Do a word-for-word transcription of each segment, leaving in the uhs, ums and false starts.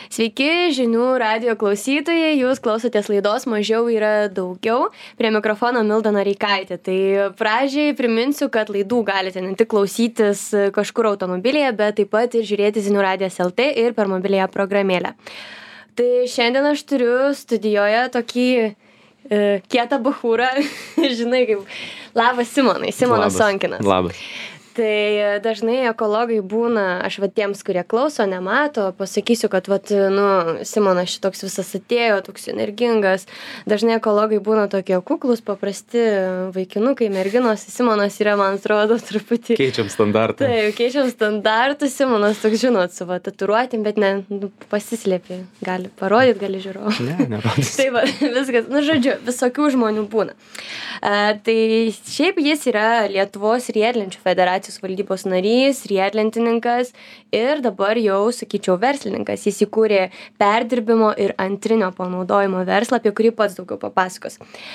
Sveiki, žinių radijo klausytojai, jūs klausotės laidos Mažiau yra daugiau. Prie mikrofono Milda Noreikaitė. Tai pradžiai priminsiu, kad laidų galite ne tik klausytis kažkur automobilyje, bet taip pat ir žiūrėti Žinių radijas L T ir per mobiliąją programėlę. Tai šiandien aš turiu studijoje tokį e, kietą bachūrą, žinai kaip, labas Simonai, Simonas Labas. Sonkinas. Labas. Tai dažnai ekologai būna, aš va tiems, kurie klauso, nemato, pasakysiu, kad va, nu, Simonas šitoks visas atėjo, toks energingas. Dažnai ekologai būna tokie kuklus, paprasti vaikinukai, merginos. Simonas yra, man atrodo, truputį... Keičiam standartą. Taip, keičiam standartus. Simonas toks, žinot, su va, tatuiruotėm, bet ne, nu, pasislėpė. Gali parodyti, gali žiūrovą. Ne, nerodys. Tai va, viskas, nu, žodžiu, visokių žmonių būna. A, tai šiaip jis yra Lietuvos riedlenčių federacijos valdybos narys, riedlentininkas ir dabar jau, sakyčiau, verslininkas. Jis įkūrė perdirbimo ir antrinio panaudojimo verslą, apie kurį pats daugiau papasakos.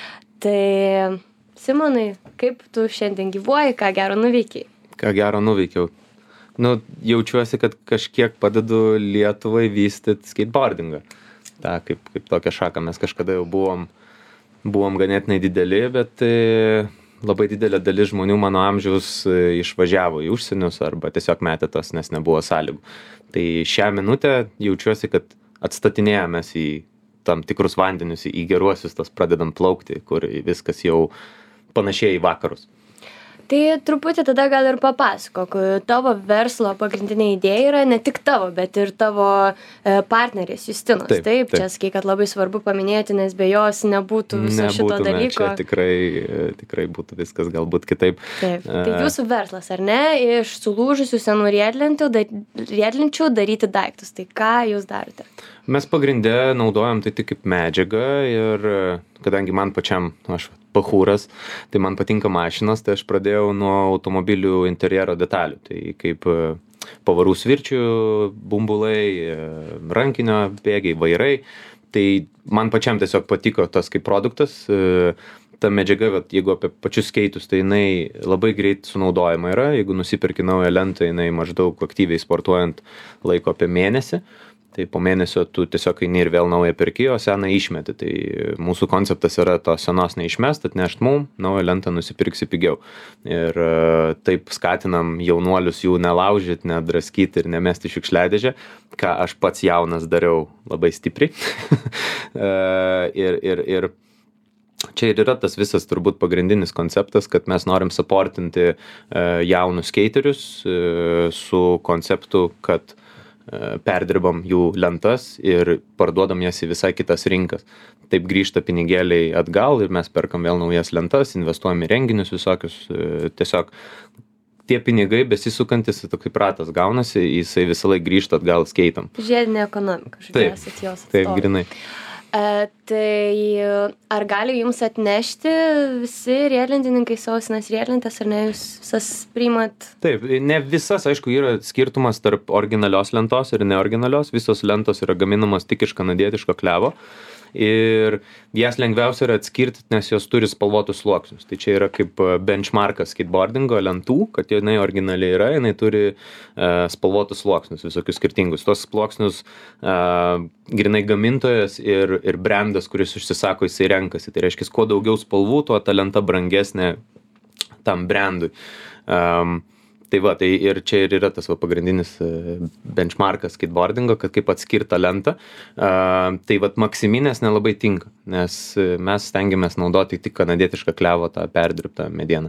Tai, Simonai, kaip tu šiandien gyvuoji, ką gero nuveikiai? Ką gero nuveikiau. Nu, jaučiuosi, kad kažkiek padedu Lietuvai vystyti skateboardingą. Ta, kaip, kaip tokią šaką mes kažkada jau buvom, buvom ganėtinai dideli, bet... E, labai didelė dalis žmonių mano amžiaus išvažiavo į užsienius arba tiesiog metė tas, nes nebuvo sąlygų. Tai šią minutę jaučiuosi, kad atstatinėjomės į tam tikrus vandenius, į geruosius, tas pradedam plaukti, kur viskas jau panašiai į vakarus. Tai truputį tada gal ir papasakok. Tavo verslo pagrindinė idėja yra ne tik tavo, bet ir tavo partnerės Justinos. Taip, taip, taip. Čia sakai, kad labai svarbu paminėti, nes be jos nebūtų viso šito dalyko. Čia tikrai, tikrai būtų viskas galbūt kitaip. Taip, tai jūsų verslas, ar ne? Iš sulūžusių senų riedlenčių daryti daiktus. Tai ką jūs darote? Mes pagrinde naudojam tai tik kaip medžiagą ir kadangi man pačiam, aš bachūras, tai man patinka mašinos, tai aš pradėjau nuo automobilių interjero detalių. Tai kaip pavarų svirčių, bumbulai, rankinio bėgiai, vairai. Tai man pačiam tiesiog patiko tas kaip produktas. Ta medžiaga, jeigu apie pačius skeitus, tai jinai labai greit sunaudojama yra. Jeigu nusipirki naują lentą, jinai maždaug aktyviai sportuojant laiko apie mėnesį. Tai po mėnesio tu tiesiog eini ir vėl naują perki, o seną išmeti. Tai mūsų konceptas yra to senos neišmest, atnešt mum, naują lentą nusipirksi pigiau. Ir taip skatinam jaunuolius jų nelaužyti, nedraskyti ir nemesti šiukšliadėžę, ką aš pats jaunas dariau labai stipriai. ir, ir, ir čia ir yra tas visas turbūt pagrindinis konceptas, kad mes norim supportinti jaunus skeiterius su konceptu, kad perdirbam jų lentas ir parduodam jas į visai kitas rinkas. Taip grįžta pinigėliai atgal ir mes perkam vėl naujas lentas, investuojam į renginius visokius. Tiesiog tie pinigai besisukantis, toks ratas gaunasi, jisai visą laiką grįžta atgal skeitam. Žiedinė ekonomika, žiūrėsit jos atstovai. Taip, grinai. E, tai ar gali jums atnešti visi riedlentininkai savo senas riedlentes, ar ne, jūs visas priimat? Taip, ne visas, aišku, yra skirtumas tarp originalios lentos ir neoriginalios. Visos lentos yra gaminamos tik iš kanadietiško klevo. Ir jas lengviausia yra atskirti, nes jos turi spalvotus sluoksnius. Tai čia yra kaip benchmarkas skateboardingo lentų, kad jinai originaliai yra, jinai turi uh, spalvotus sluoksnius, visokius skirtingus. Tos sluoksnius uh, grinai gamintojas ir, ir brandas, kuris užsisako, jisai renkasi. Tai reiškia, kuo daugiau spalvų, tuo ta lenta brangesnė tam brandui. Um, Tai va, tai ir čia ir yra tas va, pagrindinis benchmarkas skateboardingo, kad kaip atskirta lenta. Uh, tai va, maksiminės nelabai tinka, nes mes stengiamės naudoti tik kanadietišką klevo tą perdirbtą medieną.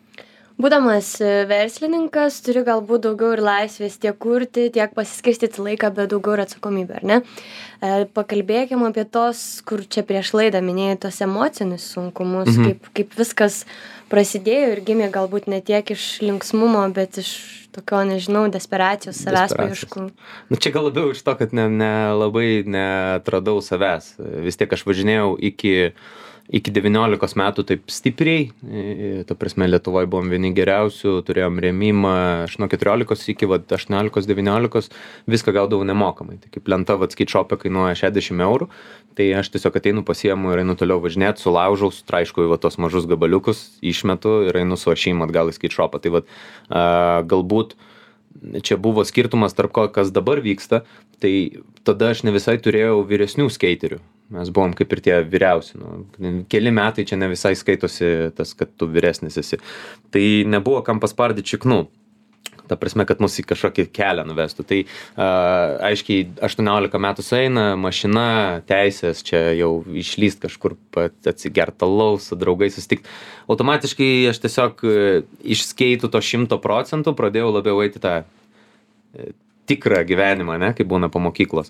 Būdamas verslininkas, turi galbūt daugiau ir laisvės tiek kurti, tiek pasiskirstyti laiką, bet daugiau ir atsakomybę, ar ne? E, pakalbėkime apie tos, kur čia prieš laidą minėjai, tos emocinius sunkumus, mhm. kaip, kaip viskas prasidėjo ir gimė galbūt ne tiek iš linksmumo, bet iš tokio, nežinau, desperacijos, savęs paieškų. Nu, čia gal labiau iš to, kad ne, ne, labai neatradau savęs. Vis tiek aš važinėjau iki... Iki devyniolikos metų taip stipriai, ta prasme Lietuvoje buvom vieni geriausių, turėjom rėmimą, aš nuo keturiolikos iki aštuoniolikos devyniolikos viską gaudavau nemokamai. Tai kaip lenta skate shop'e kainuoja šešiasdešimt eurų, tai aš tiesiog ateinu pasiemu ir einu toliau važinėti, sulaužau, sutraiškau į tos mažus gabaliukus, išmetu ir einu su ašim atgal į skate shop'ą. Tai vat, a, galbūt čia buvo skirtumas tarp ko, kas dabar vyksta, tai tada aš ne visai turėjau vyresnių skeiterių. Mes buvom kaip ir tie vyriausi. Nu, keli metai čia ne visai skaitosi tas, kad tu vyresnis esi. Tai nebuvo kam paspardyti šiknų. Ta prasme, kad mus į kažkokį kelią nuvestų. Tai uh, aiškiai aštuoniolika metų sueina, mašina, teisės, čia jau išlyst kažkur atsigert alaus, su draugais susitikt. Automatiškai aš tiesiog uh, iš skeitų to šimto procentų pradėjau labiau eiti tą uh, tikrą gyvenimą, ne, kaip būna po mokyklos.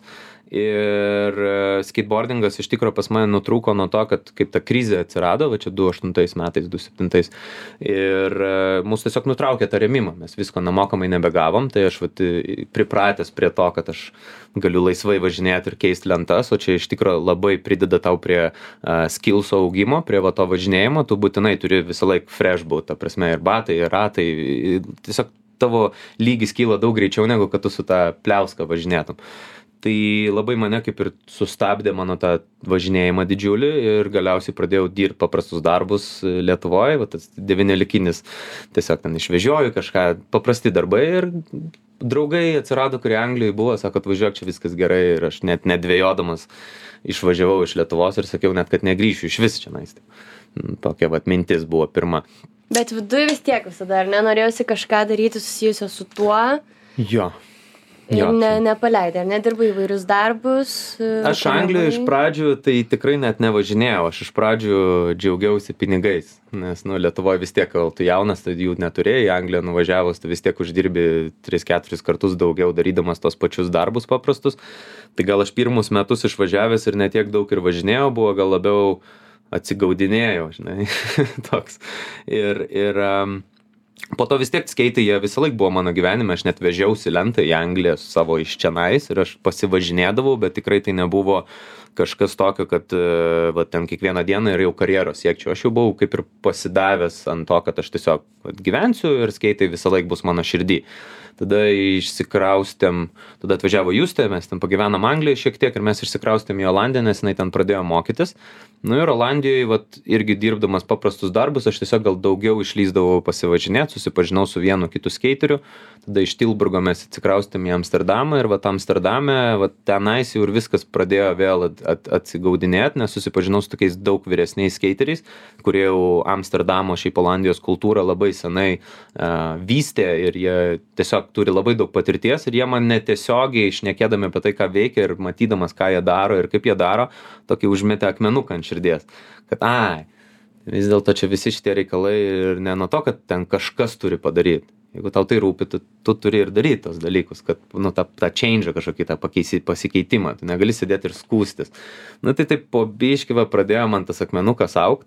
Ir uh, skateboardingas iš tikro pas mane nutrūko nuo to, kad kaip ta krizė atsirado, va čia du aštuntais metais, du septintais. Ir uh, mus tiesiog nutraukė tą rėmimą, mes visko nemokamai nebegavom, tai aš vat, pripratęs prie to, kad aš galiu laisvai važinėti ir keisti lentas, o čia iš tikro labai prideda tau prie uh, skillso augimo, prie va to važinėjimo, tu būtinai turi visą laiką fresh būt, ta prasme ir batai, ir ratai, tiesiog tavo lygis kyla daug greičiau, negu kad tu su tą pliauską važinėtum. Tai labai mane kaip ir sustabdė mano tą važinėjimą didžiulį ir galiausiai pradėjau dirbti paprastus darbus Lietuvoje, va tas devyniolikinis, tiesiog ten išvežioju kažką, paprasti darbai ir draugai atsirado, kurie Anglijoje buvo, sako, atvažiuok, čia viskas gerai ir aš net nedvėjodamas išvažiavau iš Lietuvos ir sakiau net, kad negrįšiu iš vis čia nais. Tokia vat mintis buvo pirma. Bet viduje vis tiek visada, ar nenorėjusi kažką daryti susijusio su tuo? Jo. Ir Jo, ne, nepaleidai, ar nedirbai įvairius darbus? Aš Anglijoje iš pradžių tai tikrai net nevažinėjau, aš iš pradžių džiaugiausi pinigais, nes nu, Lietuvoje vis tiek, kol tu jaunas, tai jų neturėjai, į Angliją nuvažiavus, tu vis tiek uždirbi tris keturis kartus daugiau darydamas tos pačius darbus paprastus. Tai gal aš pirmus metus išvažiavęs ir netiek daug ir važinėjau, buvo gal labiau atsigaudinėjau, žinai, toks. Ir, ir um, po to vis tiek skeitai, jie visą laik buvo mano gyvenime, aš net vežiausi lentą į Angliją su savo iš čionais ir aš pasivažinėdavau, bet tikrai tai nebuvo kažkas tokio, kad va, ten kiekvieną dieną ir jau karjeros siekčiau. Aš jau buvau kaip ir pasidavęs ant to, kad aš tiesiog va, gyvensiu ir skeitai visą laik bus mano širdį. Tada išsikraustėm, tada atvažiavo Justė, mes ten pagyvenom Anglijoje šiek tiek ir mes išsikraustėm į Olandiją, nes jinai ten pradėjo mokytis. Nu ir Olandijoje, vat, irgi dirbdamas paprastus darbus, aš tiesiog gal daugiau išlysdavau pasivažinėti, susipažinau su vienu kitu skeiteriu. Tada iš Tilburgo mes atsikraustėm į Amsterdamą ir vat Amsterdame, vat tenais jau ir viskas pradėjo vėl at, at, atsigaudinėti, nes susipažinau su tokiais daug vyresniais skeiteriais, kurie jau Amsterdamo, šiaip Olandijos kultūrą labai senai uh, vystė ir jie tiesiog turi labai daug patirties ir jie man netiesiogiai šnekėdami apie tai, ką veikia ir matydamas, ką jie daro ir kaip jie daro, tokį užmetė akmenuką ant širdies. Kad, ai, vis dėlto čia visi šitie reikalai ir ne nuo to, kad ten kažkas turi padaryti. Jeigu tau tai rūpi, tu, tu turi ir daryti tos dalykus, kad, nu, tą, tą change kažkokį, tą pakeisi, pasikeitimą, tu negali sėdėti ir skūstis. Nu, tai taip po biškį va, pradėjo man tas akmenukas augt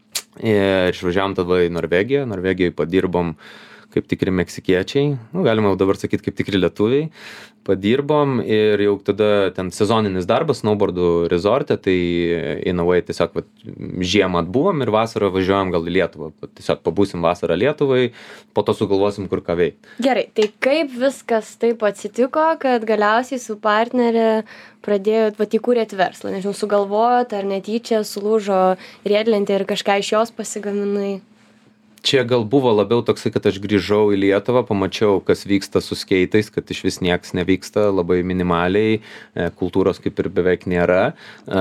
ir išvažiavom tada į Norvegiją. Norvegijoje padirbom kaip tikri meksikiečiai, nu, galima jau dabar sakyti kaip tikri lietuviai, padirbom ir jau tada ten sezoninis darbas snowboardų rezorte, tai in a way tiesiog vat, žiemą atbuvom ir vasarą važiuojam gal į Lietuvą, tiesiog pabūsim vasarą Lietuvai, po to sugalvosim kur ką veikti. Gerai, tai kaip viskas taip atsitiko, kad galiausiai su partnerė pradėjot, vat įkūrėt verslą, nežinau, sugalvojot ar netyčia sulūžo riedlentė ir kažką iš jos pasigaminai? Čia gal buvo labiau toksai, kad aš grįžau į Lietuvą, pamačiau, kas vyksta su skeitais, kad iš vis nieks nevyksta, labai minimaliai, kultūros kaip ir beveik nėra.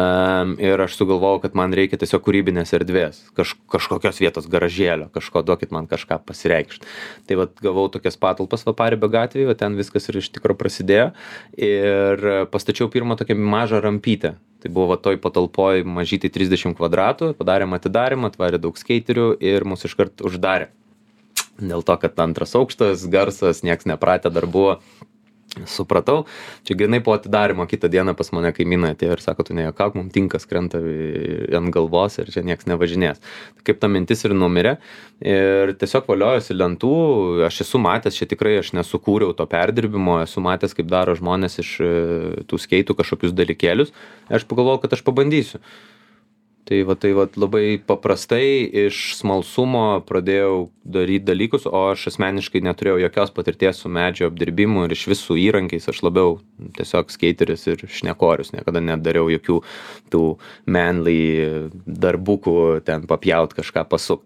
Ir aš sugalvojau, kad man reikia tiesiog kūrybinės erdvės, kaž, kažkokios vietos garažėlio, kažko duokit man kažką pasireikšti. Tai vat gavau tokias patalpas va Paribio gatvėje, va ten viskas ir iš tikro prasidėjo. Ir pastačiau pirmą tokią mažą rampytę. Tai buvo toj patalpoj mažytai trisdešimt kvadratų, padarėm atidarimą, atvarė daug skeiterių ir mus iškart uždarė. Dėl to, kad antras aukštas, garsas, nieks nepratę dar buvo. Supratau, čia grinai po atidarimo kitą dieną pas mane kaimynai atėjo ir sako, tu nejuokauk, mums tinkas krenta ant galvos ir čia nieks nevažinės. Kaip ta mintis ir numirė ir tiesiog valiojosi lentų, aš esu matęs, čia tikrai aš nesukūriau to perdirbimo, esu matęs, kaip daro žmonės iš tų skeitų kažkokius dalykėlius, aš pagalvojau, kad aš pabandysiu. Tai va, tai va labai paprastai iš smalsumo pradėjau daryti dalykus, o aš asmeniškai neturėjau jokios patirties su medžio apdirbimu ir iš visų įrankiais, aš labiau tiesiog skaiteris ir šnekorius, niekada nedariau jokių tų manly darbukų, ten papjaut kažką pasukt.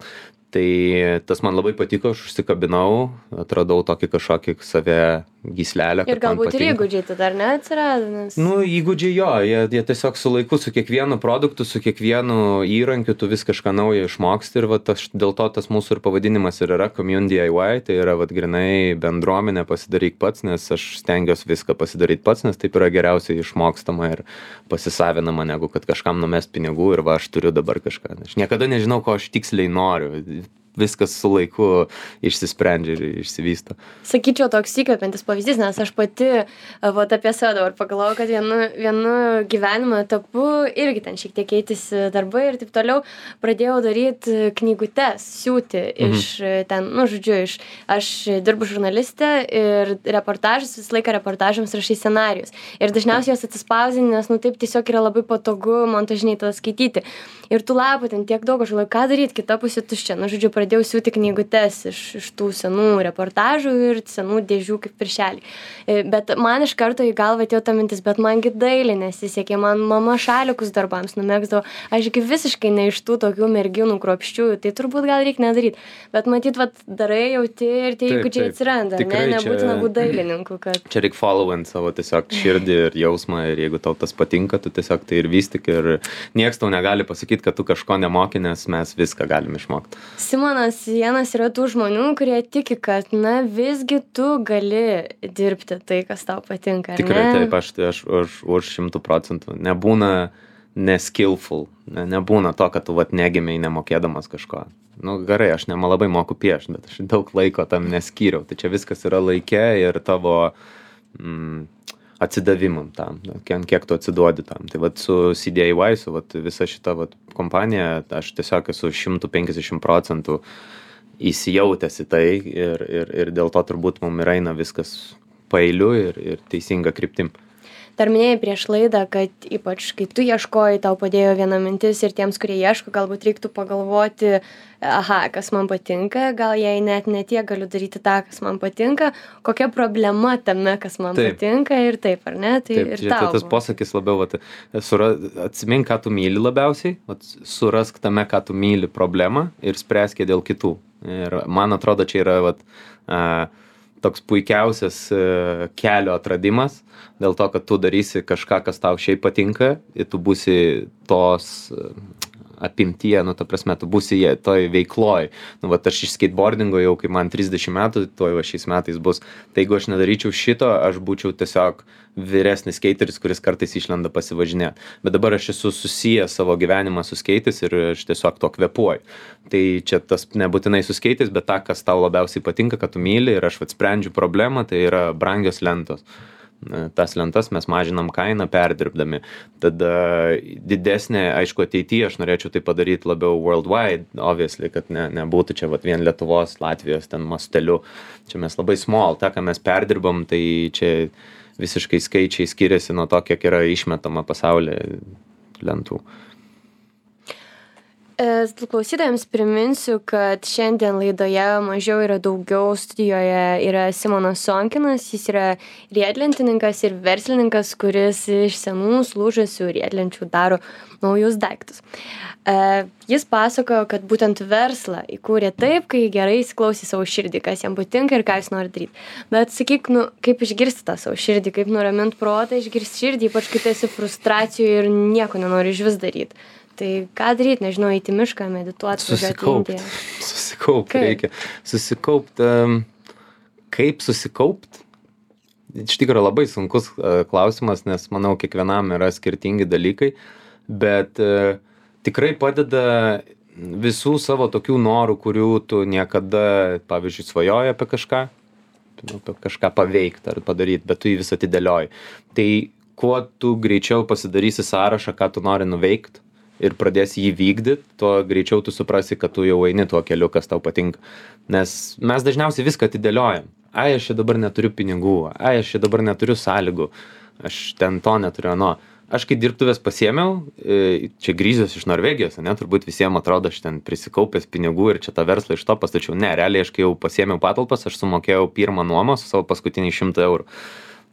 Tai tas man labai patiko, aš užsikabinau, atradau tokį kažkokį save gyslelę. Ir galbūt ir įgūdžiai tada dar neatsirado? Nes... Nu, įgūdžiai jo, jie, jie tiesiog su laiku, su kiekvienu produktu, su kiekvienu įrankiu tu vis kažką naujo išmoksti ir va, tas, dėl to tas mūsų ir pavadinimas ir yra Community D I Y, tai yra va, grinai bendruomenė pasidaryk pats, nes aš stengiuosi viską pasidaryti pats, nes taip yra geriausiai išmokstama ir pasisavinama, negu kad kažkam numest pinigų ir va, aš turiu dabar kažką. Aš niekada nežinau, ko aš tiksliai noriu. Viskas su laiku išsisprendžia ir išsivysto. Sakyčiau, toks įkvepiantis pavyzdys, nes aš pati vat, apie save dabar pagalvojau, kad vienu, vienu gyvenimo etapu irgi ten šiek tiek keitėsi darbai ir taip toliau pradėjau daryti knygutes, siūti mhm. iš ten, nu, žodžiu, iš, aš dirbu žurnalistė ir reportažas, visą laiką reportažams rašai scenarijus. Ir dažniausiai jos atsispausdini, nes, nu, taip tiesiog yra labai patogu montažiniai tada skaityti. Ir tų lapų ten tiek daug, aš galvoju, ką daryti, kita pusė tuščia. Nu, žodžiu, pradėjau siūti knygutes iš, iš tų senų reportažų ir senų dėžių kaip viršelį. Bet man iš karto į galvą atėjo ta mintis, bet mangi dailė nesisekė, man mama šalikus darbams numegzdavo. Ašgi visiškai ne iš tų tokių merginų kruopščiųjų, tai turbūt gal reikia nedaryti. Bet matyt, vat, darai jauti ir tie įgūdžiai atsiranda, ne, nebūtina būti dailininku. Kad... Čia reikia followint savo tiesiog širdį ir jausmą ir jeigu tau tas patinka, tu tiesiog tai ir vystik ir nieks tau negali pasakyti, kad tu kažko nemoki, nes mes viską galim išmokti. Simonas vienas yra tų žmonių, kurie tiki, kad, na, visgi tu gali dirbti tai, kas tau patinka, ar Tikrai ne? taip, aš, aš už, už šimtų procentų. Nebūna neskillful, ne, nebūna to, kad tu vat negimiai nemokėdamas kažko. Nu, gerai, aš nelabai moku piešti, bet aš daug laiko tam neskyriau. Tai čia viskas yra laike ir tavo... Mm, atsidavimam tam, kiek, kiek tu atsiduodi tam. Tai vat su C D I Y, su vat visa šita vat kompanija, aš tiesiog esu šimtas penkiasdešimt procentų įsijautęs į tai ir, ir, ir dėl to turbūt mums ir eina viskas paeiliu ir, ir teisinga kryptim. Dar minėjai prieš laidą, kad ypač kai tu ieškoji, tau padėjo viena mintis ir tiems, kurie ieško, galbūt reiktų pagalvoti, aha, kas man patinka, gal jei net netie galiu daryti tą, kas man patinka, kokia problema tame, kas man taip. patinka ir taip, ar ne? Tai taip, ir čia, tau. Tas posakis labiau, vat, sura, atsimink, ką tu myli labiausiai, vat, surask tame, ką tu myli problemą ir spręsk dėl kitų. Ir man atrodo, čia yra vat, a, toks puikiausias a, kelio atradimas, dėl to, kad tu darysi kažką, kas tau šiaip patinka ir tu būsi tos apimtyje, nu, ta prasme, tu būsi jie, toj veikloj. Nu, vat aš iš skateboardingo jau, kai man trisdešimt metų, toj va šiais metais bus. Tai jeigu aš nedaryčiau šito, aš būčiau tiesiog vyresnis skateris, kuris kartais išlenda pasivažinėti. Bet dabar aš esu susijęs savo gyvenimą su skeitais ir aš tiesiog to kvepuoju. Tai čia tas nebūtinai su skeitais, bet tą, kas tau labiausiai patinka, kad tu myli ir aš vat sprendžiu problemą, tai yra brangios lentos. Tas lentas mes mažinam kainą perdirbdami. Tada didesnė, aišku, ateityje aš norėčiau tai padaryti labiau worldwide, obviously, kad ne, nebūtų čia vat, vien Lietuvos, Latvijos ten masteliu. Čia mes labai small, tą, ką mes perdirbam, tai čia visiškai skaičiai skiriasi nuo to, kiek yra išmetama pasaulyje lentų. Klausytojams priminsiu, kad šiandien laidoje mažiau yra daugiau, studijoje yra Simonas Sonkinas, jis yra riedlentininkas ir verslininkas, kuris iš senų slūžusių riedlenčių daro naujus daiktus. Jis pasakojo, kad būtent verslą įkūrė taip, kai gerai įsiklausė savo širdį, kas jam patinka ir ką jis nori daryti. Bet sakyk, nu, kaip išgirsti tą savo širdį, kaip nuramint protą, išgirsti širdį, ypač kai tu esi frustracijų ir nieko nenori iš vis daryti. Tai ką daryti, nežinau, eiti mišką, medituoti, susikaupt. Susikaupt reikia. Susikaupt. Um, kaip susikaupt? Iš tikrųjų labai sunkus uh, klausimas, nes manau, kiekvienam yra skirtingi dalykai, bet uh, tikrai padeda visų savo tokių norų, kurių tu niekada, pavyzdžiui, svajoji apie kažką, apie kažką paveikti ar padaryti, bet tu jį vis atidėlioji. Tai kuo tu greičiau pasidarysi sąrašą, ką tu nori nuveikti, ir pradėsi jį vykdyti, tuo greičiau tu suprasi, kad tu jau eini tuo keliu, kas tau patinka. Nes mes dažniausiai viską atidėliojam. Ai, aš čia dabar neturiu pinigų, ai, aš čia dabar neturiu sąlygų, aš ten to neturiu, no. Aš kai dirbtuvės pasiėmiau, čia grįžęs iš Norvegijos, ne, turbūt visiems atrodo, aš ten prisikaupęs pinigų ir čia tą verslą iš to pastačiau. Ne, realiai aš kai jau pasiėmiau patalpas, aš sumokėjau pirmą nuomą su savo paskutiniai šimtą eurų. Ir va,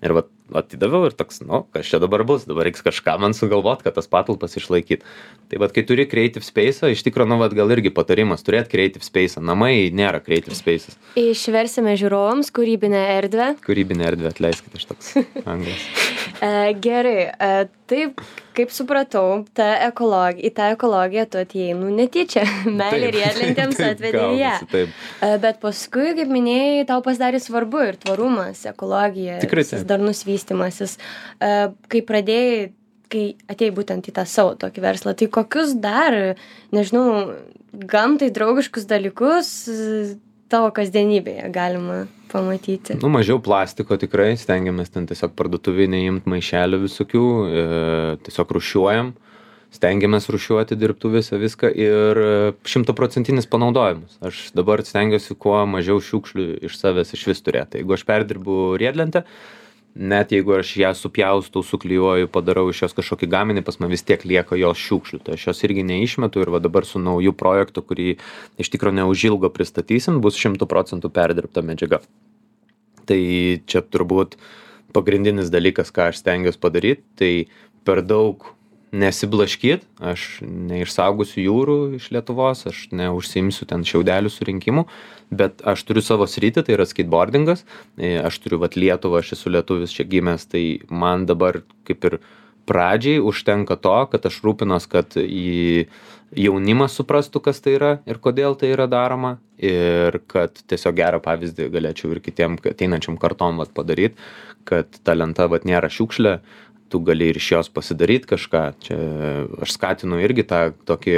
atidaviau ir toks, nu, kas čia dabar bus, dabar reiks kažką man sugalvot, kad tas patalpas išlaikyt. Tai vat, kai turi creative space, iš tikrųjų, nu, vat, gal irgi patarimas turėti creative space. Namai nėra creative spaces. Išversime žiūrovams kūrybinę erdvę. Kūrybinę erdvę, atleiskite, aš toks anglas. E, gerai, e, taip, kaip supratau, ta ekologija, į tą ekologiją tu atėjai, nu, netyčia, meilė riedlentėms atvedė į ją. Taip. E, bet paskui, kaip minėjai, tau pasidarė svarbu ir tvarumas, ekologija, Tikrai visas taip. darnus vystymasis. E, kai pradėjai, kai atėjai būtent į tą savo tokį verslą, tai kokius dar, nežinau, gamtai draugiškus dalykus tavo kasdienybėje galima pamatyti? Nu, mažiau plastiko tikrai, stengiamės ten tiesiog parduotuvinę imti maišelių visokių, e, tiesiog rušiuojam, stengiamės rušiuoti dirbtuvėse viską ir šimtaprocentinis panaudojimas. Aš dabar stengiuosi kuo mažiau šiukšlių iš savęs iš vis turėti. Jeigu aš perdirbu riedlentę, net jeigu aš ją supjaustau, suklijuoju, padarau iš jos kažkokį gaminį, pas man vis tiek lieka jos šiukšlių. Tai aš jos irgi neišmetu ir va dabar su nauju projektu, kurį iš tikrųjų neužilgo pristatysim, bus šimtų procentų perdirbta medžiaga. Tai čia turbūt pagrindinis dalykas, ką aš stengiuosi padaryti, tai per daug nesiblaškyt, aš neišsaugosiu jūrų iš Lietuvos, aš neužsiimsiu ten šiaudelių surinkimu, bet aš turiu savo sritį, tai yra skateboardingas, aš turiu vat Lietuvą, aš esu lietuvis čia gimęs, tai man dabar kaip ir pradžiai užtenka to, kad aš rūpinos, kad į jaunimas suprastų, kas tai yra ir kodėl tai yra daroma ir kad tiesiog gerą pavyzdį galėčiau ir kitiem ateinančiam kartom vat padaryti, kad ta lenta vat nėra šiukšlė, tu gali ir iš jos pasidaryti kažką. Čia aš skatinu irgi tą tokį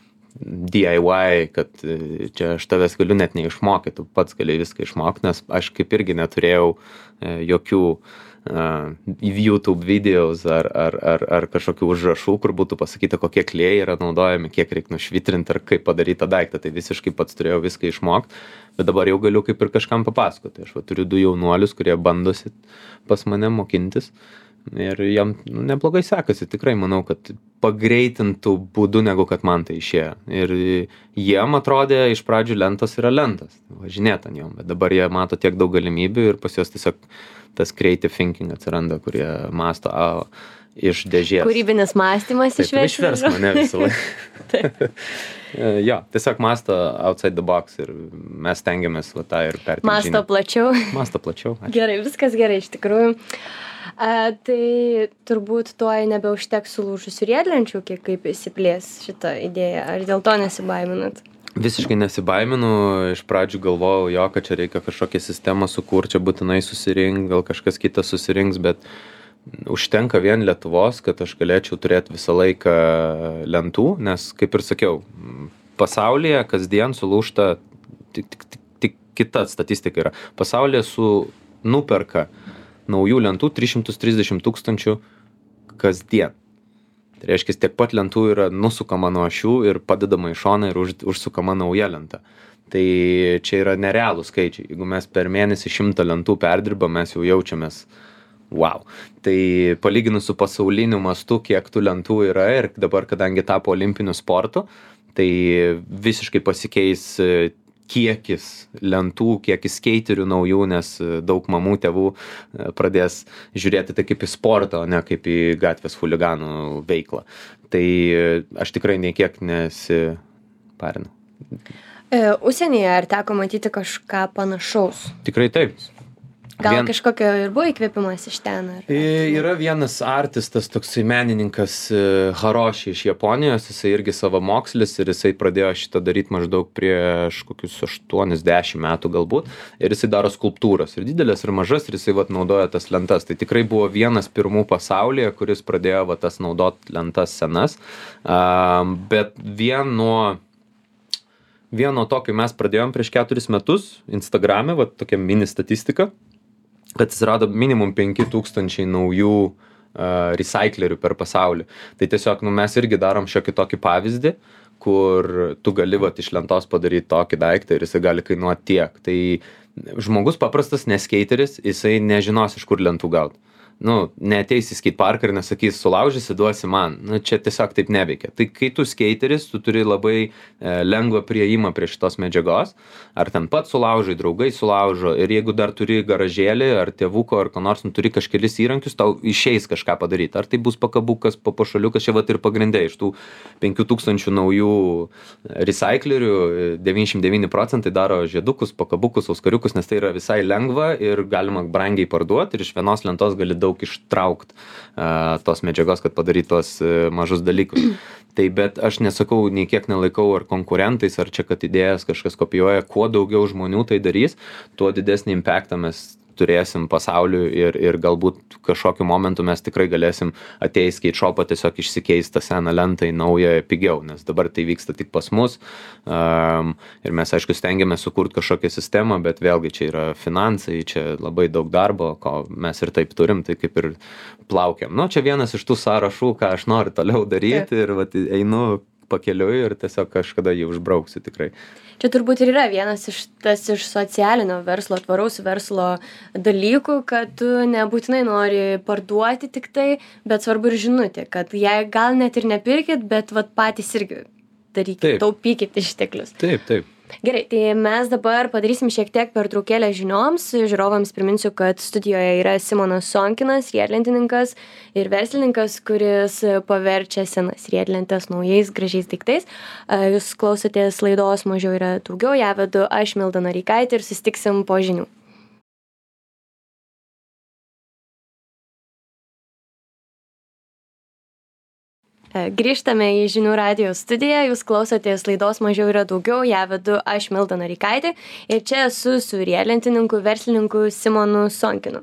D I Y, kad čia aš tavęs galiu net neišmokyti, tu pats gali viską išmokti, nes aš kaip irgi neturėjau jokių uh, YouTube videos ar, ar, ar, ar kažkokių užrašų, kur būtų pasakyta, kokie kliejai yra naudojami, kiek reikia nušvitrinti ar kaip padaryti tą daiktą. Tai visiškai pats turėjau viską išmokti, bet dabar jau galiu kaip ir kažkam papasakoti. Aš va, turiu du jaunuolius, kurie bandosi pas mane mokintis. Ir jam nu, neblogai sekasi, tikrai manau, kad pagreitintų būdu, negu kad man tai išėjo. Ir jiem atrodė, iš pradžių lentos yra lentos, važinėt ant jom, bet dabar jie mato tiek daug galimybių ir pas juos tiesiog tas creative thinking atsiranda, kurie masto a, iš dėžės. Kūrybinis mąstymas Taip, išvers. išvers mane visą laiką. Jo, tiesiog masto outside the box ir mes stengiamės va, tą ir perteikti. Masto plačiau. Masto plačiau. Ačiū. Gerai, viskas gerai iš tikrųjų. A, tai turbūt tuoj nebeužteks sulūžusių riedlenčių, kiek kaip įsiplės šitą idėją. Ar dėl to nesibaiminat? Visiškai nesibaiminu. Iš pradžių galvojau, jo, kad čia reikia kažkokią sistemą sukurti, čia būtinai susirink, gal kažkas kitas susirinks, bet užtenka vien Lietuvos, kad aš galėčiau turėti visą laiką lentų, nes, kaip ir sakiau, pasaulyje kasdien sulūžta tik, tik, tik, tik kita statistika yra. Pasaulyje su nuperka naujų lentų tris šimtus trisdešimt tūkstančių kasdien. Tai reiškia, tiek pat lentų yra nusukama nuo ašių ir padedama į šoną ir už, užsukama nauja lenta. Tai čia yra nerealūs skaičiai. Jeigu mes per mėnesį šimtą lentų perdirbam, mes jau jaučiamės wow. Tai palyginus su pasauliniu mastu, kiek tų lentų yra ir dabar, kadangi tapo olimpiniu sportu, tai visiškai pasikeis kiekis lentų, kiekis skeiterių naujų, nes daug mamų tėvų pradės žiūrėti tai kaip į sportą, o ne kaip į gatvės chuliganų veiklą. Tai aš tikrai nei kiek nesiparinu. E, užsienyje ar teko matyti kažką panašaus? Tikrai taip. Gal Vien... kažkokio ir buvo įkvėpimas iš ten? Ar... Yra vienas artistas, toksai menininkas Haroshi iš Japonijos, jisai irgi savamokslis ir jisai pradėjo šitą daryti maždaug prieš kokius aštuoniasdešimt metų galbūt. Ir jisai daro skulptūras ir didelės ir mažas ir jisai vat naudoja tas lentas. Tai tikrai buvo vienas pirmų pasaulyje, kuris pradėjo vat tas naudot lentas senas. Uh, bet vien nuo... Vien nuo to, kai mes pradėjom prieš keturis metus Instagrame, vat tokia mini statistika, kad atsirado minimum penki tūkstančiai naujų uh, recyclerių per pasaulį. Tai tiesiog nu, mes irgi darom šiokį tokį pavyzdį, kur tu gali vat, iš lentos padaryti tokį daiktą ir jisai gali kainuoti tiek. Tai žmogus paprastas, ne skateris, jisai nežinos, iš kur lentų gauti. nu, neateis į skate parką ir nesakys, sulaužysi, duosi man. Nu, čia tiesiog taip neveikia. Tai kai tu skateris, tu turi labai e, lengvą prieimą prie šitos medžiagos, ar ten pats sulaužai, draugai sulaužo, ir jeigu dar turi garažėlį, ar tėvuko, ar ko nors, nu, turi kažkelis įrankius, tau išeis kažką padaryti. Ar tai bus pakabukas, papašaliukas, čia vat ir pagrindė iš tų penkių tūkstančių naujų recyclerių, devyniasdešimt devyni procentai daro žiedukus, pakabukus, auskariukus, nes tai yra visai lengva ir galima brangiai parduoti, ir iš vienos lentos gali daug ištraukt uh, tos medžiagos, kad padaryt tos uh, mažus dalykus. Tai bet aš nesakau, nei kiek nelaikau ar konkurentais, ar čia, kad idėjas kažkas kopijuoja, kuo daugiau žmonių tai darys, tuo didesnį impactą mes turėsim pasauliu, ir, ir galbūt kažkokiu momentu mes tikrai galėsim atėję į skate shopą tiesiog išsikeisti tą seną lentą į naują pigiau, nes dabar tai vyksta tik pas mus, um, ir mes aišku stengiamės sukurti kažkokią sistemą, bet vėlgi čia yra finansai, čia labai daug darbo, ko mes ir taip turim, tai kaip ir plaukiam. Nu, čia vienas iš tų sąrašų, ką aš noriu toliau daryti, ir vat, einu pakeliui ir tiesiog kažkada jį užbrauksiu tikrai. Čia turbūt ir yra vienas iš tas iš socialinio verslo, tvaraus verslo dalykų, kad tu nebūtinai nori parduoti tik tai, bet svarbu ir žinutė, kad jei gal net ir nepirkit, bet vat patys irgi darykit, taupykit išteklius. Taip, taip. Gerai, tai mes dabar padarysim šiek tiek pertraukėlę žinioms. Žiūrovams priminsiu, kad studijoje yra Simonas Sonkinas, riedlentininkas ir verslininkas, kuris paverčia senas riedlentes naujais gražiais daiktais. Jūs klausotės laidos Mažiau yra daugiau, ją vedu aš, Milda Noreikaitė, ir susitiksim po žinių. Grįžtame į Žinių radijo studiją, jūs klausotės laidos Mažiau yra daugiau, ją vedu aš, Milda Noreikaitė, ir čia esu su riedlentininku, verslininku Simonu Sonkinu.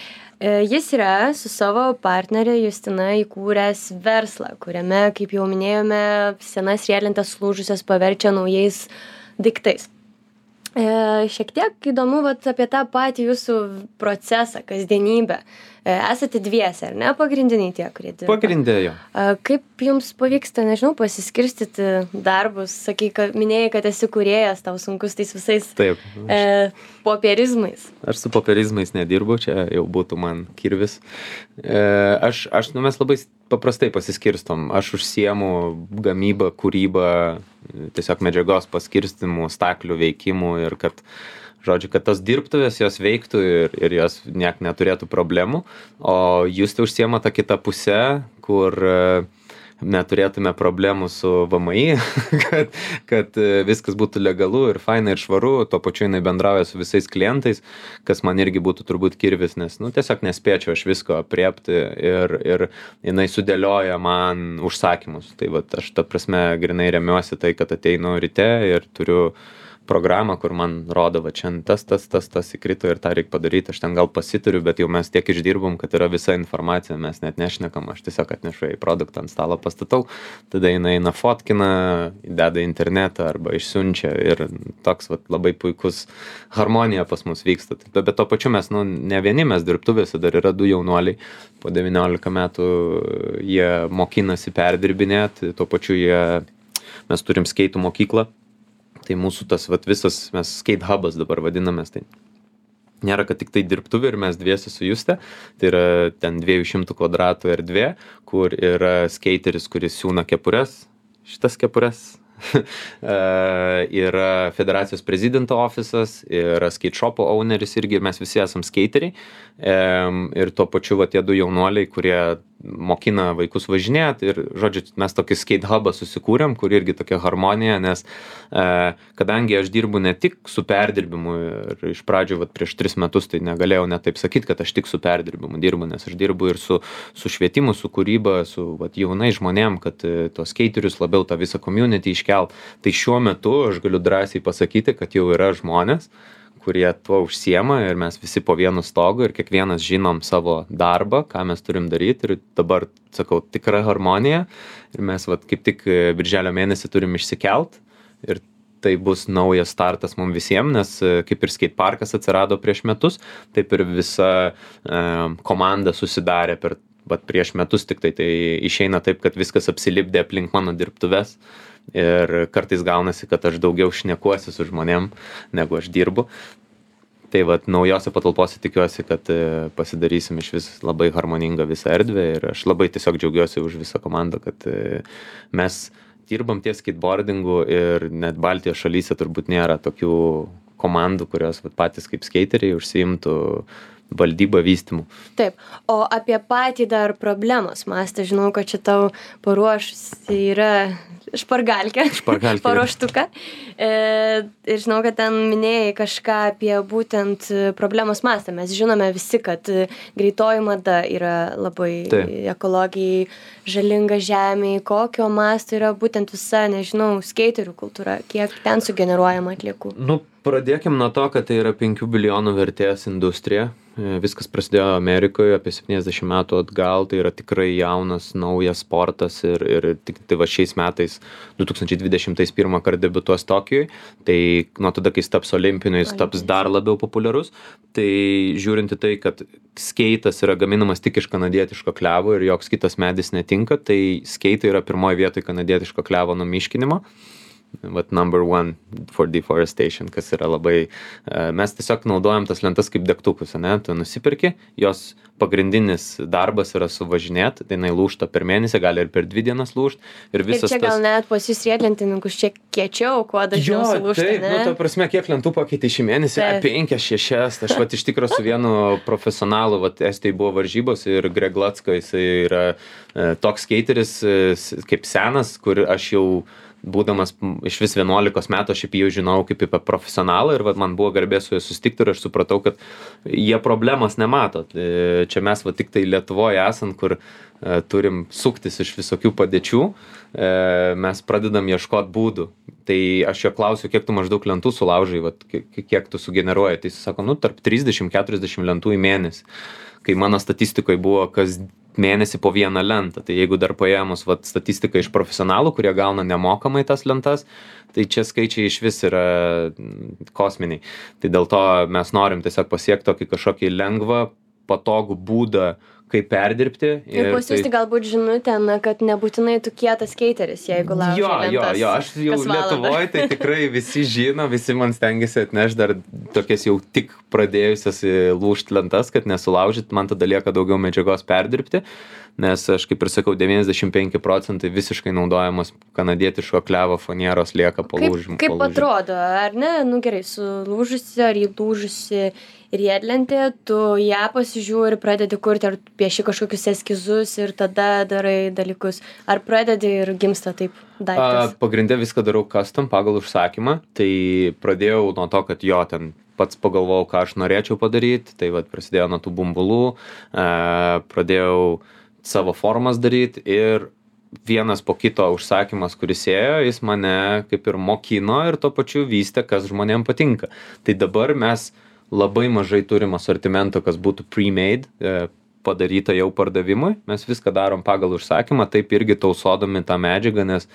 Jis yra su savo partnerė Justina įkūręs verslą, kuriame, kaip jau minėjome, senas riedlentes sulūžusias paverčia naujais daiktais. Šiek tiek įdomu vat, apie tą patį jūsų procesą, kasdienybę. Esate dviese, ar ne, pagrindiniai tie, kurie dirba? Pagrindė jo. Kaip jums pavyksta, nežinau, pasiskirstyti darbus? Sakai, kad minėjai, kad esi kūrėjas, tau sunkus tais visais Taip, aš, e, popierizmais. Aš su popierizmais nedirbu, čia jau būtų man kirvis. E, aš, aš, nu, mes labai paprastai pasiskirstom. Aš užsiemu gamybą, kūrybą, tiesiog medžiagos paskirstimų, staklių veikimų, ir kad žodžiu, kad tos dirbtuvės jos veiktų ir, ir jos niek neturėtų problemų, o jūs tai užsiema tą kitą pusę, kur neturėtume problemų su V M I, kad, kad viskas būtų legalu ir faina ir švaru, tuo pačiu jinai bendrauja su visais klientais, kas man irgi būtų turbūt kirvis, nes nu, tiesiog nespėčiau aš visko apriepti, ir, ir jinai sudėlioja man užsakymus. Tai vat, aš ta prasme grinai remiuosi tai, kad ateinu ryte ir turiu programą, kur man rodo, va čia tas, tas, tas, tas įkrito ir tą reikia padaryti, aš ten gal pasituriu, bet jau mes tiek išdirbom, kad yra visa informacija, mes net nešnekam, aš tiesiog atnešu į produktą ant stalo, pastatau, tada jinai eina fotkina, deda į internetą arba išsiunčia, ir toks va, labai puikus harmonija pas mus vyksta. Bet, bet to pačiu mes, nu, ne vieni mes dirbtuvėse, dar yra du jaunuoliai, po devyniolika metų jie mokinasi perdirbinėti, tuo pačiu jie, mes turim skeitų mokyklą. Tai mūsų tas vat, visas, mes skate hubas dabar vadinamės, tai nėra, kad tik tai dirbtuvė ir mes dviesi su Juste, tai yra ten dviejų šimtų kvadratų erdvė, kur yra skateris, kuris siūna kepures, šitas kepures, yra federacijos prezidento ofisas, yra skate shopo owneris irgi, ir mes visi esam skateriai, ir tuo pačiu va, tie du jaunuoliai, kurie mokina vaikus važinėti, ir žodžiu, mes tokį skate hubą susikūrėm, kur irgi tokia harmonija, nes e, kadangi aš dirbu ne tik su perdirbimu, ir iš pradžių vat, prieš tris metus tai negalėjau net taip sakyti, kad aš tik su perdirbimu dirbu, nes aš dirbu ir su, su švietimu, su kūryba, su vat, jaunai žmonėm, kad e, tos skaterius labiau tą visą community iškelt. Tai šiuo metu aš galiu drąsiai pasakyti, kad jau yra žmonės, kurie tuo užsiema, ir mes visi po vienu stogu, ir kiekvienas žinom savo darbą, ką mes turim daryti, ir dabar, sakau, tikra harmonija, ir mes vat, kaip tik birželio mėnesį turim išsikelt, ir tai bus naujas startas mums visiems, nes kaip ir skate parkas atsirado prieš metus, taip ir visa e, komanda susidarė per vat, prieš metus, tik tai, tai išeina taip, kad viskas apsilipdė aplink mano dirbtuves. Ir kartais gaunasi, kad aš daugiau šnekuosi su žmonėm, negu aš dirbu. Tai vat naujose patalpose tikiuosi, kad pasidarysim iš vis labai harmoningą visą erdvę ir aš labai tiesiog džiaugiuosi už visą komandą, kad mes dirbam ties skateboardingu ir net Baltijos šalyse turbūt nėra tokių komandų, kurios vat, patys kaip skeiteriai užsiimtų valdybą vystymu. Taip, o apie patį dar problemos mastą, žinau, kad čia tau paruošusi yra špargalkė, Špargalkė. paruoštuką. E, ir žinau, kad ten minėjai kažką apie būtent problemos mastą. Mes žinome visi, kad greitoji mada yra labai Taip. ekologijai žalinga žemėje. Kokio masto yra būtent visa, nežinau, skeiterių kultūra, kiek ten sugeneruojama atliekų? Nu, pradėkim nuo to, kad tai yra penkių bilijonų vertės industrija. Viskas prasidėjo Amerikoje apie septyniasdešimt metų atgal, tai yra tikrai jaunas, naujas sportas ir, ir tik tai va šiais metais du tūkstančiai dvidešimtais pirmą kartą debiutuos Tokijui, tai nuo tada, kai jis taps olimpiniu, jis taps dar labiau populiarus, tai žiūrint į tai, kad skeitas yra gaminamas tik iš kanadietiško klevo ir joks kitas medis netinka, tai skeitai yra pirmoje vietoje kanadietiško klevo numiškinimo. Vat number one for deforestation, kas yra labai, mes tiesiog naudojam tas lentas kaip degtukus, ne, tu nusipirki, jos pagrindinis darbas yra suvažinėti, tai jinai lūžta per mėnesį, gali ir per dvi dienas lūžt. Ir, ir čia gal tas... net pas jūs riedlentininkus čia kiečiau, kuo dažniau sulūžta, ne? Taip, nu, ta prasme, kiek lentų pakeitė šį mėnesį, penkias, šešias, aš vat iš tikro su vienu profesionalu, vat Estijai buvo varžybos ir Greg Latsko, jisai yra e, toks skateris e, kaip senas, kur aš jau būdamas iš vis vienuolikos metų, aš jau jau žinau kaip apie profesionalą ir vat, man buvo garbė su juo susitikti ir aš supratau, kad jie problemos nemato. Čia mes va tik tai Lietuvoje esant, kur e, turim suktis iš visokių padėčių, e, mes pradedam ieškoti būdų. Tai aš jo klausiu, kiek tu maždaug lentų sulaužai, vat, kiek, kiek tu sugeneruoji. Tai jis sako, nu, tarp trisdešimt keturiasdešimt lentų į mėnesį. Kai mano statistikoje buvo kas mėnesį po vieną lentą. Tai jeigu dar paėmus vat, statistiką iš profesionalų, kurie gauna nemokamai tas lentas, tai čia skaičiai iš vis yra kosminiai. Tai dėl to mes norim tiesiog pasiekti tokį kažkokį lengvą, patogų būdą, kaip perdirbti. Ir, ir pasiūsti tai... galbūt žinutę, na, kad nebūtinai tu kietas skateris, jeigu laužai jo, lentas. Jo, jo, aš jau Lietuvoje tai tikrai visi žino, visi man stengiasi atnešti dar tokias jau tik pradėjusias lūžti lentas, kad nesulaužyt, man tada lieka daugiau medžiagos perdirbti, nes aš kaip ir sakau, devyniasdešimt penki procentai visiškai naudojamos kanadietiško klevo fanieros lieka po lūžimų. Kaip, kaip atrodo, ar ne, nu gerai, sulūžusi ar įlūžusi riedlentė, tu ją pasižiūri, pradedi kurti, ar pieši kažkokius eskizus ir tada darai dalykus. Ar pradedi ir gimsta taip daiktas? A, pagrinde viską darau custom pagal užsakymą, tai pradėjau nuo to, kad jo ten pats pagalvojau, ką aš norėčiau padaryti, tai vat prasidėjo nuo tų bumbulų, a, pradėjau savo formas daryti ir vienas po kito užsakymas, kuris ėjo, jis mane kaip ir mokino ir tuo pačiu vystė, kas žmonėm patinka. Tai dabar mes labai mažai turim asortimento, kas būtų pre-made, padaryta jau pardavimui. Mes viską darom pagal užsakymą, taip irgi tausodami tą medžiagą, nes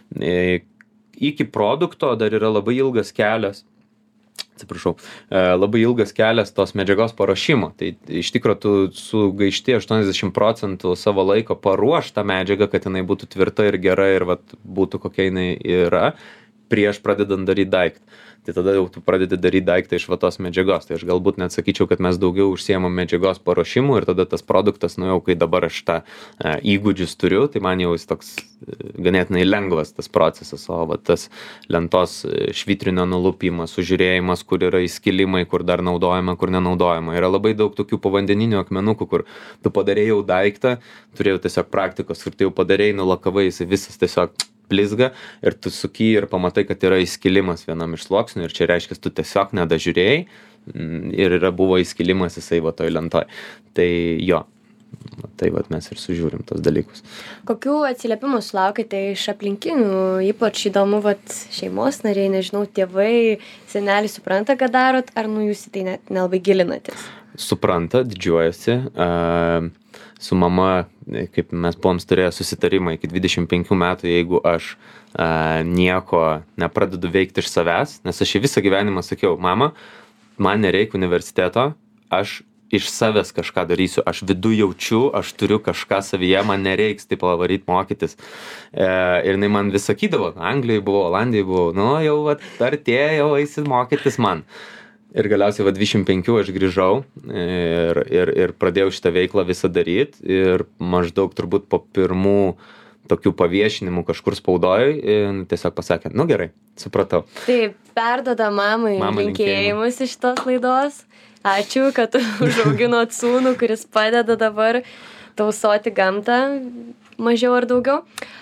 iki produkto dar yra labai ilgas kelias, atsiprašau, labai ilgas kelias tos medžiagos paruošimo. Tai iš tikro tu sugaišti aštuoniasdešimt procentų savo laiko paruošt tą medžiagą, kad jinai būtų tvirta ir gera ir vat, būtų kokia jinai yra, prieš pradedant daryti daiktą. Tai tada jau tu pradedi daryti daiktą iš va tos medžiagos. Tai aš galbūt net sakyčiau, kad mes daugiau užsiemam medžiagos paruošimu ir tada tas produktas, nu jau kai dabar aš tą e, įgūdžius turiu, tai man jau jis toks e, ganėtinai lengvas tas procesas, o va tas lentos švitrinio nulupimas, sužiūrėjimas, kur yra įskilimai, kur dar naudojama, kur nenaudojama. Yra labai daug tokių povandeninių akmenukų, kur tu padarėjau daiktą, turėjau tiesiog praktikos, kur tu jau padarėjai, nulakavai, jis visas tiesiog blizga ir tu suky ir pamatai, kad yra įskilimas vienam iš sluoksnių ir čia reiškia, tu tiesiog nedažiūrėjai ir yra buvo įskilimas jisai va toj lentoj. Tai jo, tai vat mes ir sužiūrim tos dalykus. Kokių atsiliepimų sulaukite iš aplinkinių, ypač įdomu, vat šeimos nariai, nežinau, tėvai, seneliai supranta, ką darot, ar nu jūs į tai net nelabai gilinatės? Supranta, didžiuojasi. Uh, su mama, kaip mes buvom turėję susitarimą iki dvidešimt penkių metų, jeigu aš uh, nieko nepradedu veikti iš savęs, nes aš visą gyvenimą sakiau, mama, man nereikia universiteto, aš iš savęs kažką darysiu, aš viduj jaučiu, aš turiu kažką savyje, man nereiks taip pavaryti mokytis. E, ir jinai man vis sakydavo, Anglijai buvo, Olandijai buvo, nu jau artėja, jau eisi mokytis man. Ir galiausiai va dvidešimt penkių aš grįžau ir, ir, ir pradėjau šitą veiklą visą daryti ir maždaug turbūt po pirmų tokių paviešinimų kažkur spaudoj tiesiog pasakė, nu gerai, supratau. Tai perdoda mamai, mamai linkėjimus iš tos laidos. Ačiū, kad užauginot sūnų, kuris padeda dabar tausoti gamtą mažiau ar daugiau.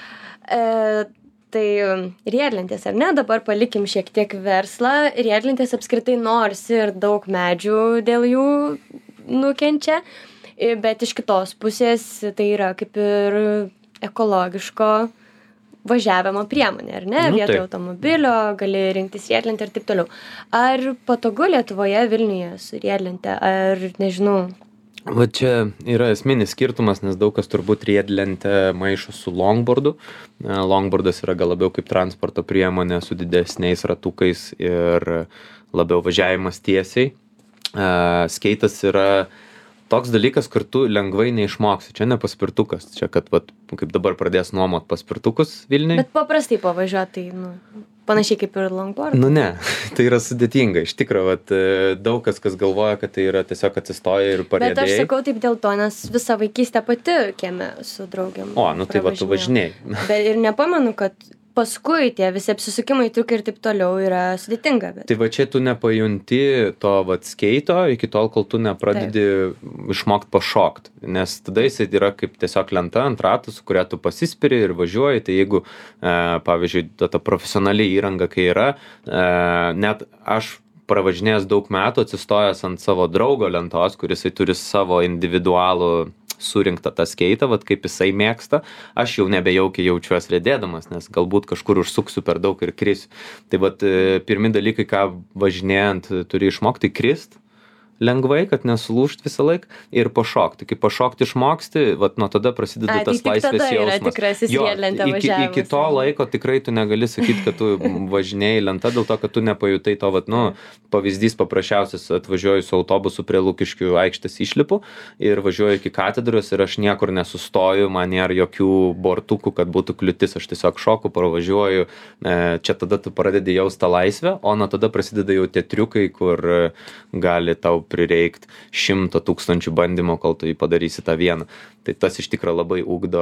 E, tai riedlentės, ar ne? Dabar palikim šiek tiek verslą. Riedlentės apskritai nors ir daug medžių dėl jų nukenčia, bet iš kitos pusės tai yra kaip ir ekologiško važiavimo priemonė, ar ne? Nu, vietoj automobilio, gali rinktis riedlentę ir taip toliau. Ar patogu Lietuvoje, Vilniuje su riedlente, ar nežinau? Va čia yra esminis skirtumas, nes daug kas turbūt riedlentę maišo su longboardu. Longboardas yra gal labiau kaip transporto priemonė su didesniais ratukais ir labiau važiavimas tiesiai. Skeitas yra toks dalykas, kur tu lengvai neišmoksi. Čia ne paspirtukas. Čia, kad vat, kaip dabar pradės nuomot paspirtukus Vilniui. Bet paprastai pavažiuoti, tai nu, panašiai kaip ir longboard. Nu ne, tai yra sudėtinga. Iš tikrųjų, vat, daug kas, kas galvoja, kad tai yra tiesiog atsistoja ir pariedėjai. Bet aš sakau taip dėl to, nes visą vaikystę pati kieme su draugiam. O, nu tai va, tu važinėjai. Bet ir nepamenu, kad paskui tie visi apsisukimai triukai ir taip toliau yra sudėtinga. Bet... Tai va čia tu nepajunti to vat skeito iki tol, kol tu nepradedi išmokt pašokt. Nes tada jisai yra kaip tiesiog lenta ant ratų, su kuria tu pasispiri ir važiuoji. Tai jeigu, e, pavyzdžiui, ta, ta profesionali įranga, kai yra, e, net aš pravažinėjęs daug metų atsistojęs ant savo draugo lentos, kuris turi savo individualų surinktą tą skeitą, vat kaip jisai mėgsta, aš jau nebejaukiai jaučiuos riedėdamas, nes galbūt kažkur užsuksiu per daug ir krisiu. Tai vat pirmi dalykai, ką važinėjant turi išmokti, krist lengvai, kad nesulūžt visą laiką ir pašokti. Kai pašokti išmoksti, vat nuo tada prasideda A, tas tai laisvės tada jausmas. Yra tikrasis riedlentė iki, važiavimas. iki to laiko tikrai tu negali sakyti, kad tu važinėjai lenta dėl to, kad tu nepajutai to, vat, nu, pavyzdys paprasčiausias, atvažiuoju su autobusu prie Lukiškių aikštės išlipu ir važiuoju iki katedros ir aš niekur nesustoju, man nėra jokių bortukų, kad būtų kliūtis, aš tiesiog šoku, pravažiuoju, čia tada tu pradedi jaust tą laisvę, o nuo tada prasideda jau tie triukai, kur gali tau prireikt šimto tūkstančių bandymų, kol tu jį padarysi tą vieną. Tai tas iš tikrųjų labai ugdo,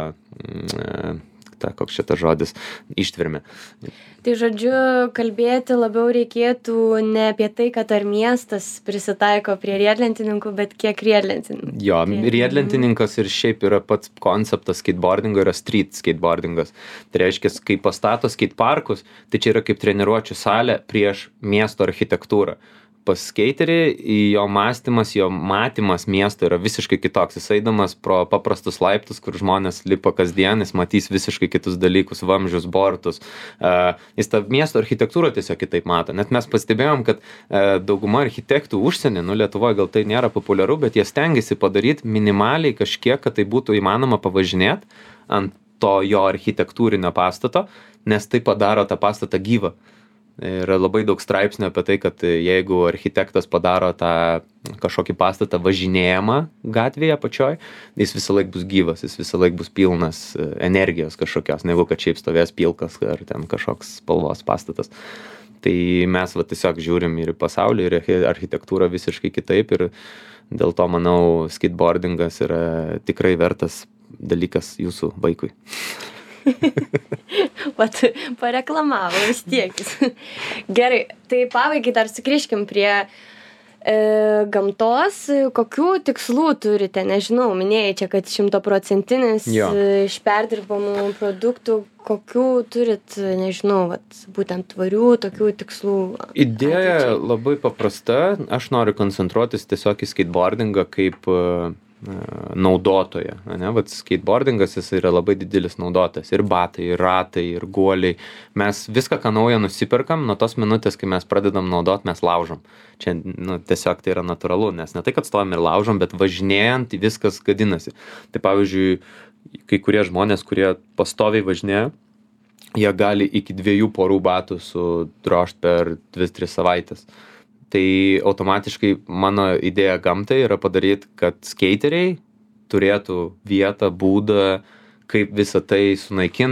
ta, koks šitas žodis, ištvermė. Tai žodžiu, kalbėti labiau reikėtų ne apie tai, kad ar miestas prisitaiko prie riedlentininkų, bet kiek riedlentininkų. Jo, riedlentininkas ir šiaip yra pats konceptas skateboardingo, yra street skateboardingas. Tai reiškia, kai pastato skateparkus, tai čia yra kaip treniruočių salė prieš miesto architektūrą. Pas skaterį jo mąstymas, jo matymas miesto yra visiškai kitoks. Jis eidamas pro paprastus laiptus, kur žmonės lipa kasdien, jis matys visiškai kitus dalykus, vamzdžius, bortus. Uh, jis tą miesto architektūrą tiesiog kitaip mato. Net mes pastebėjom, kad uh, dauguma architektų užsienį, nu Lietuvoje gal tai nėra populiaru, bet jie stengiasi padaryti minimaliai kažkiek, kad tai būtų įmanoma pavažinėti ant to jo architektūrinio pastato, nes tai padaro tą pastatą gyvą. Yra labai daug straipsnių apie tai, kad jeigu architektas padaro tą kažkokį pastatą važinėjimą gatvėje pačioj, jis visą laik bus gyvas, jis visą laik bus pilnas energijos kažkokios, negu kad šiaip stovės pilkas ar ten kažkoks spalvos pastatas. Tai mes va tiesiog žiūrim ir į pasaulį, ir architektūrą visiškai kitaip ir dėl to, manau, skateboardingas yra tikrai vertas dalykas jūsų vaikui. Vat, pareklamavo vis tiek. Gerai, tai pabaigai dar sugrįžkim prie e, gamtos. Kokių tikslų turite? Nežinau, minėjai čia, kad šimtaprocentinis iš perdirbamų produktų. Kokių turit, nežinau, vat, būtent tvarių tokių tikslų? Idėja ateičiai? Labai paprasta. Aš noriu koncentruotis tiesiog į skateboardingą kaip naudotoja, ne, vat skateboardingas jis yra labai didelis naudotojas, ir batai, ir ratai, ir guoliai, mes viską, ką naują nusiperkam, nuo tos minutės, kai mes pradedam naudot, mes laužom. Čia, nu, tiesiog tai yra natūralu, nes ne tai, kad stovim ir laužom, bet važinėjant viskas gadinasi. Tai pavyzdžiui, kai kurie žmonės, kurie pastoviai važinėja, jie gali iki dviejų porų batų sudrožt per dvi tris savaitės. Tai automatiškai mano idėja gamtai yra padaryti, kad skeiteriai turėtų vietą, būdą, kaip visą tai sunaikint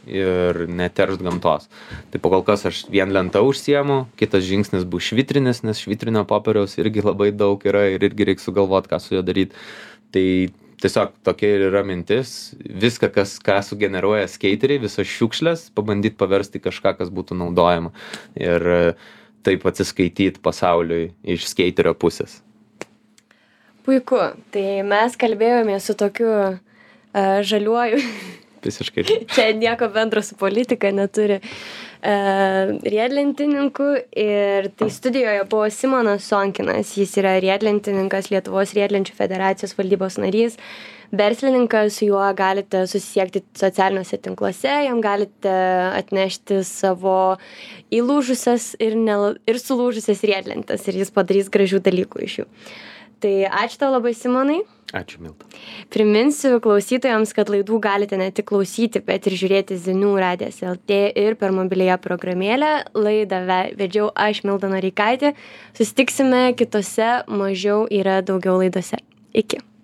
ir neteršt gamtos. Tai po kol kas aš vien lenta užsiemu, kitas žingsnis bus švitrinis, nes švitrinio popieriaus irgi labai daug yra ir irgi reikia sugalvoti, ką su juo daryti. Tai tiesiog tokia ir yra mintis, viską, kas, ką sugeneruoja skeiteriai, visas šiukšlės, pabandyti paversti kažką, kas būtų naudojama. Ir taip atsiskaityti pasauliui iš skeiterio pusės. Puiku. Tai mes kalbėjome su tokiu uh, žaliuoju. Visiškai. Čia nieko bendro su politika neturi. Uh, riedlentininku ir tai studijoje buvo Simonas Sonkinas. Jis yra riedlentininkas, Lietuvos riedlenčių federacijos valdybos narys, verslininkas, su juo galite susisiekti socialiniuose tinkluose, jam galite atnešti savo įlūžusias ir, nel, ir sulūžusias riedlentes ir jis padarys gražių dalykų iš jų. Tai ačiū tau labai, Simonai. Ačiū, Milda. Priminsiu klausytojams, kad laidų galite ne tik klausyti, bet ir žiūrėti Zinių radijas L T ir per mobiliąją programėlę. Laidą vedžiau aš, Milda Noreikaitė. Susitiksime kitose mažiau yra daugiau laidose. Iki.